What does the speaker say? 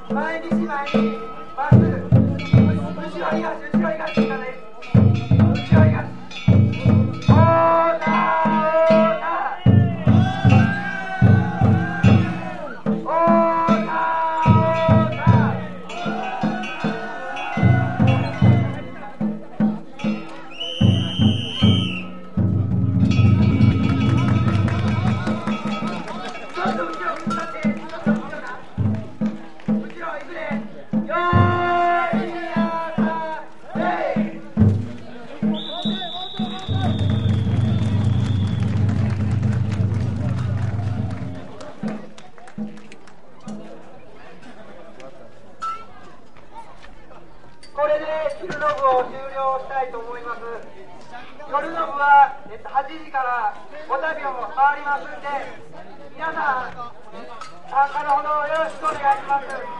前にまっすぐ後ろ東いかない後ろ東オーダこれで昼の部を終了したいと思います。夜の部は8時から5旅を回りますんで、皆さん参加のほどよろしくお願いします。